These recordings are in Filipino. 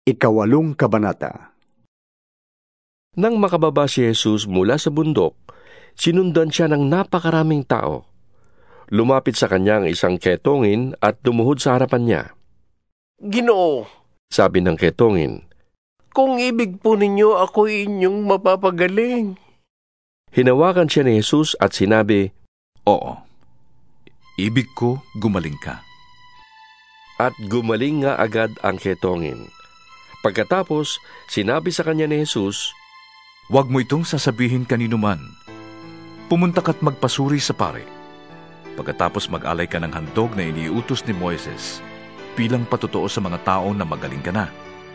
Ikawalong kabanata. Nang makababa si Jesus mula sa bundok, sinundan siya ng napakaraming tao. Lumapit sa kanya ang isang ketongin at dumuhod sa harapan niya. "Ginoo," sabi ng ketongin, "kung ibig po ninyo, ako inyong mapapagaling." hinawakan siya ni Jesus at sinabi, "Oo, ibig ko gumaling ka." At gumaling nga agad ang ketongin. Pagkatapos, sinabi sa kanya ni Jesus, "Huwag mo itong sasabihin kanino man. Pumunta ka't magpasuri sa pare. Pagkatapos mag-alay ka ng handog na iniutos ni Moises, bilang patotoo sa mga tao na magaling ka na."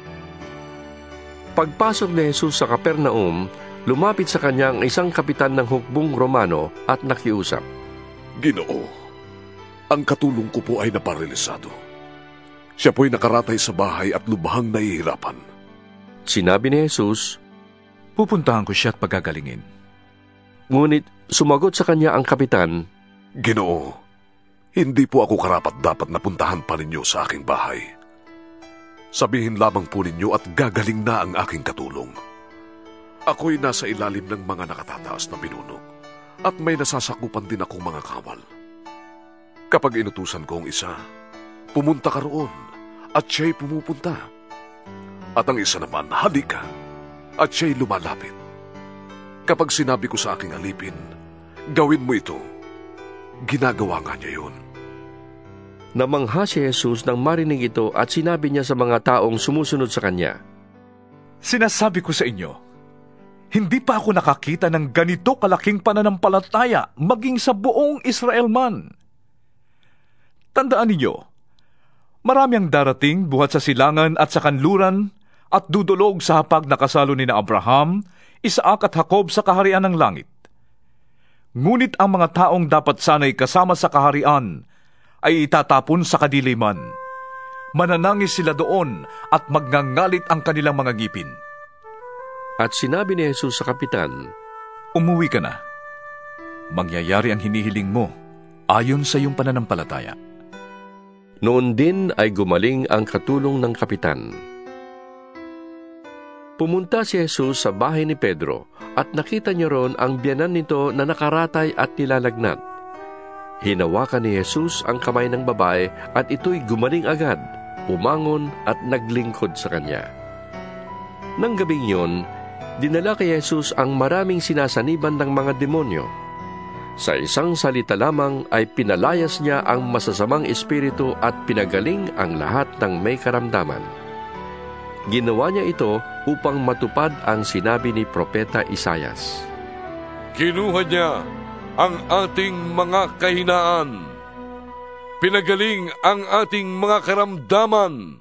Pagpasok ni Jesus sa Capernaum, lumapit sa kanya ang isang kapitan ng hukbong Romano at nakiusap. "Ginoo, ang katulong ko po ay naparalisado. Siya po'y nakaratay sa bahay at lubhang nahihirapan." Sinabi ni Jesus, "Pupuntahan ko siya at pagagalingin." Ngunit sumagot sa kanya ang kapitan, "Ginoo, hindi po ako karapat-dapat na puntahan pa ninyo sa aking bahay. Sabihin lamang po ninyo at gagaling na ang aking katulong. Ako'y nasa ilalim ng mga nakatataas na pinuno at may nasasakupan din akong mga kawal. Kapag inutusan ko ang isa, pumunta ka roon at siya'y pumupunta. At ang isa naman, halika at siya'y lumalapit. Kapag sinabi ko sa aking alipin, gawin mo ito, ginagawa nga niya yun." Namangha si Jesus nang marinig ito at sinabi niya sa mga taong sumusunod sa kanya, "Sinasabi ko sa inyo, hindi pa ako nakakita ng ganito kalaking pananampalataya maging sa buong Israel man. Tandaan ninyo, marami ang darating buhat sa silangan at sa kanluran at dudulog sa hapag na kasalo ni na Abraham, Isaac at Jacob sa kaharian ng langit. Ngunit ang mga taong dapat sana'y kasama sa kaharian ay itatapon sa kadiliman. Mananangis sila doon at magngangalit ang kanilang mga ngipin." At sinabi ni Jesus sa kapitan, "Umuwi ka na. Mangyayari ang hinihiling mo ayon sa iyong pananampalataya." Noon din ay gumaling ang katulong ng kapitan. Pumunta si Jesus sa bahay ni Pedro at nakita niya roon ang biyanan nito na nakaratay at nilalagnat. Hinawakan ni Jesus ang kamay ng babae at ito'y gumaling agad, umangon at naglingkod sa kanya. Nang gabing yun, dinala kay Jesus ang maraming sinasaniban ng mga demonyo. Sa isang salita lamang ay pinalayas niya ang masasamang espiritu at pinagaling ang lahat ng may karamdaman. Ginawa niya ito upang matupad ang sinabi ni Propeta Isaias. "Kinuha niya ang ating mga kahinaan. Pinagaling ang ating mga karamdaman."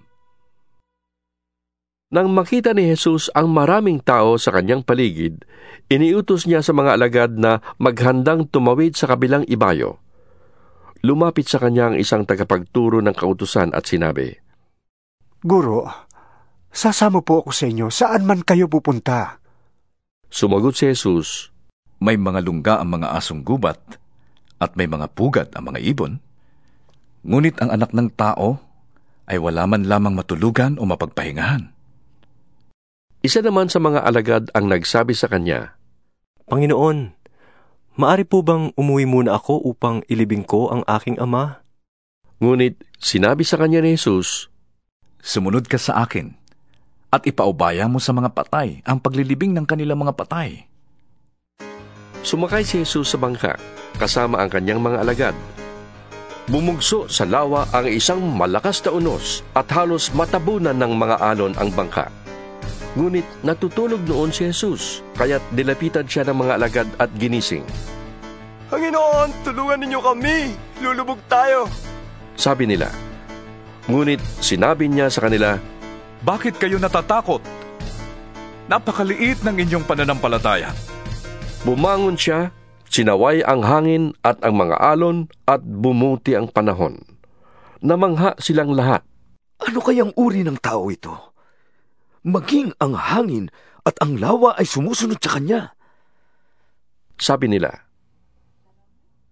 Nang makita ni Jesus ang maraming tao sa kanyang paligid, iniutos niya sa mga alagad na maghandang tumawid sa kabilang ibayo. Lumapit sa kanya ang isang tagapagturo ng kautusan at sinabi, "Guro, sasama po ako sa inyo saan man kayo pupunta." Sumagot si Jesus, "May mga lungga ang mga asong gubat at may mga pugat ang mga ibon. Ngunit ang anak ng tao ay wala man lamang matulugan o mapagpahingahan." Isa naman sa mga alagad ang nagsabi sa kanya, "Panginoon, maari po bang umuwi muna ako upang ilibing ko ang aking ama?" Ngunit sinabi sa kanya ni Jesus, "Sumunod ka sa akin at ipaubaya mo sa mga patay ang paglilibing ng kanilang mga patay." Sumakay si Jesus sa bangka, kasama ang kanyang mga alagad. Bumugso sa lawa ang isang malakas na unos at halos matabunan ng mga alon ang bangka. Ngunit natutulog noon si Jesus, kaya't dilapitan siya ng mga alagad at ginising. "Panginoon, tulungan ninyo kami! Lulubog tayo!" sabi nila. Ngunit sinabi niya sa kanila, "Bakit kayo natatakot? Napakaliit ng inyong pananampalataya." Bumangon siya, sinaway ang hangin at ang mga alon at bumuti ang panahon. Namangha silang lahat. "Ano kayang uri ng tao ito? Maging ang hangin at ang lawa ay sumusunod sa kanya," sabi nila.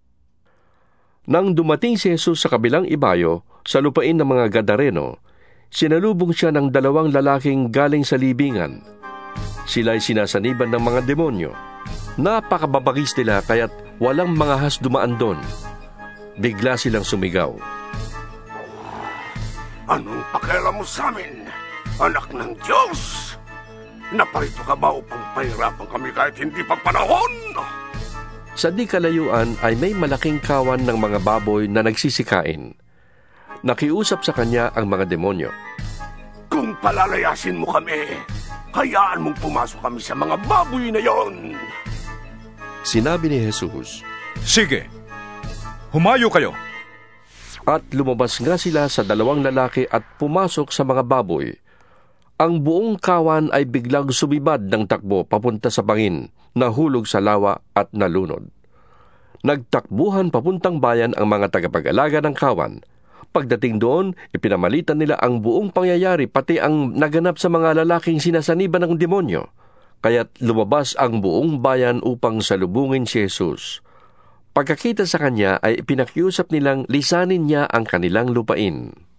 Nang dumating si Jesus sa kabilang ibayo, sa lupain ng mga Gadareno, sinalubong siya ng 2 lalaking galing sa libingan. Sila'y sinasaniban ng mga demonyo. Napakababagis nila kaya't walang mga ahas dumaan doon. Bigla silang sumigaw. Anong pakialam mo sa amin, anak ng Diyos? Naparito ka ba upang pahirapan kami kahit hindi pa panahon? Sa di kalayuan ay may malaking kawan ng mga baboy na nagsisikain. Nakiusap sa kanya ang mga demonyo. Kung palalayasin mo kami, hayaan mong pumasok kami sa mga baboy na yon. Sinabi ni Jesus, Sige, humayo kayo. at lumabas nga sila sa 2 lalaki at pumasok sa mga baboy. Ang buong kawan ay biglang sumibad ng takbo papunta sa bangin, nahulog sa lawa at nalunod. Nagtakbuhan papuntang bayan ang mga tagapag-alaga ng kawan. Pagdating doon, ipinamalitan nila ang buong pangyayari pati ang naganap sa mga lalaking sinasaniban ng demonyo. Kaya't lumabas ang buong bayan upang salubungin si Jesus. Pagkakita sa kanya ay pinakiusap nilang lisanin niya ang kanilang lupain.